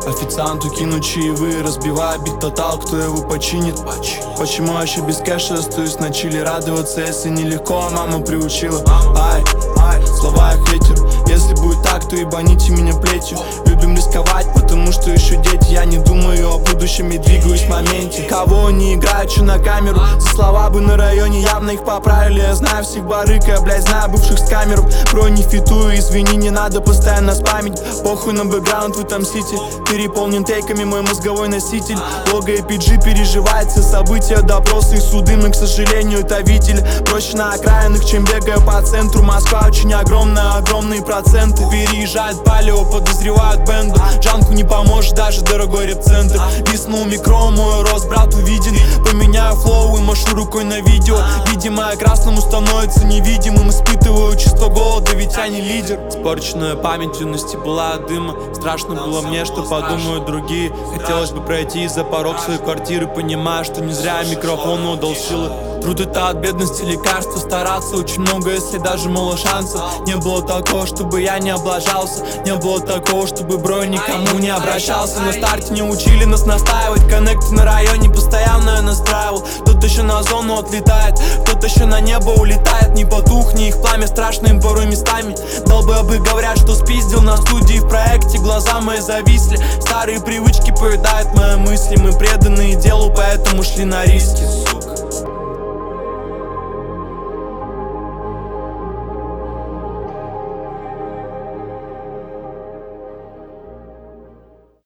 Официанту кину чаевые, разбивая бит тотал, кто его починит? Почему я еще без кэша остаюсь на чили? Радоваться, если нелегко, а мама приучила. Слова я хейтер, если будет так, то ебаните меня плетью. Любим рисковать, потому что еще дети. Я не думаю о будущем и двигаюсь в моменте. Кого не играю, чё на камеру? За слова бы на районе явно их поправили. Я знаю всех барыг, я, блядь, знаю бывших с камеру. Бро, не фитую, извини, не надо постоянно спамить. Похуй на бэкграунд, вы там сити. Переполнен тейками мой мозговой носитель. Лого и PG переживает все события, допросы и суды. Мы, к сожалению, это видели. Проще на окраинах, чем бегая по центру. Москва очень огромные проценты. Переезжает палео, подозревают бенду. Джанку не поможет даже дорогой реп-центр. Виснул микро, мой рост, брат, увиден. Поменяю флоу и машу рукой на видео. Видимо, я красному становится невидимым. Испытываю чувство голода, ведь я не лидер. Испорченная память юности была от дыма. Страшно было мне, что подумают другие. Хотелось бы пройти за порог своей квартиры, понимая, что не зря микрофон отдал силы. Труд это от бедности лекарства. Стараться очень много, если даже мало шансов. Не было такого, чтобы я не облажался. Не было такого, чтобы бро никому не обращался. На старте не учили нас настаивать. Коннект на районе постоянно я настраивал. Кто-то еще на зону отлетает, кто-то еще на небо улетает. Не потухни их пламя, страшно им порой местами. Долбоебы говорят, что спиздил на студии в проекте. Глаза мои зависли, старые привычки поедают мои мысли. Мы преданные делу, поэтому шли на риски.